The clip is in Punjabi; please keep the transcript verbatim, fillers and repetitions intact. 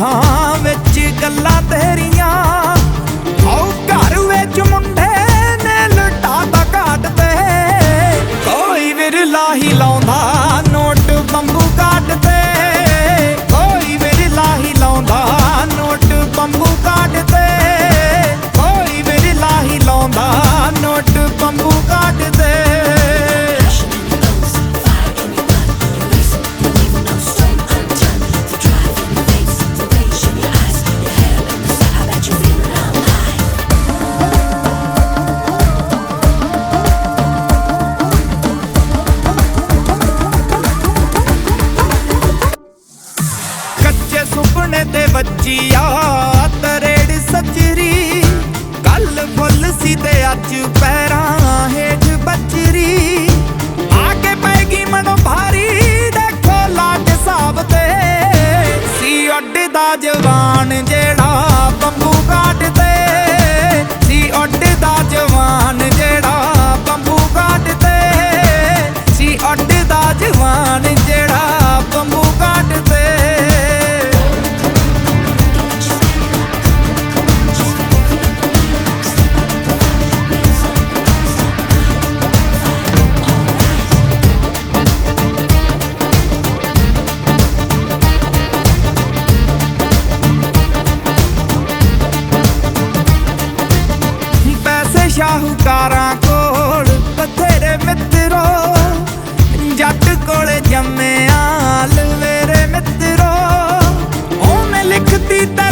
ਥਾਂ ਵਿੱਚ ਗੱਲਾਂ ਤੇਰੀਆਂ। ਆਓ ਘਰ ਵਿੱਚ ਮੁੰਡੇ ਨੇ ਲੁਟਾ ਤਾਂ ਘਾਟ ਤੇ, ਕੋਈ ਵਿਰਲਾ ਹੀ ਲਾਉਂਦਾ ਨੋਟ ਬੰਬੂ ਕਾਟ ਤੇ, ਕੋਈ ਵਿਰਲਾ ਹੀ ਲਾਉਂਦਾ ਨੋਟ ਬੰਬੂ ਕਾਟ ਤੇ, ਕੋਈ ਵਿਰਲਾ ਹੀ ਲਾਉਂਦਾ ਨੋਟ ਬੰਬੂ ਕਾਟ ਤੇ। ਸੁਪਨੇ ਤੇ ਵੱਜੀ ਆ ਤਰੇੜ ਸੱਜਰੀ, ਗੱਲ ਫੁੱਲ ਸੀ ਤੇ ਅੱਜ ਪੈਰਾਂ ਹੇਠ ਬੱਜਰੀ। ਆ ਕੇ ਪੈ ਗਈ ਮਨੋਂ ਭਾਰੀ ਦੇਖੋ ਲਾਟ ਸਾਬ ਤੇ, ਸੀ ਉੱਡਦਾ ਜਵਾਨ ਜਿਹੜਾ ਬੰਬੂ ਕਾਟ ਤੇ, ਸੀ ਉੱਡਦਾ ਜਵਾਨ ਜਿਹੜਾ ਬੰਬੂ ਕਾਟ ਤੇ, ਸੀ ਉੱਡਦਾ ਜਵਾਨ ਜਿਹੜਾ ਬੰਬੂ ਕਾਟ ਤੇ। ਸ਼ਾਹੂਕਾਰਾਂ ਕੋਲ ਬਥੇਰੇ ਮਿੱਤਰੋ, ਜੱਟ ਕੋਲੇ ਜੰਮਿਆ ਲਵੇਰੇ ਮਿੱਤਰੋ। ਉਹਨੇ ਲਿਖਤੀ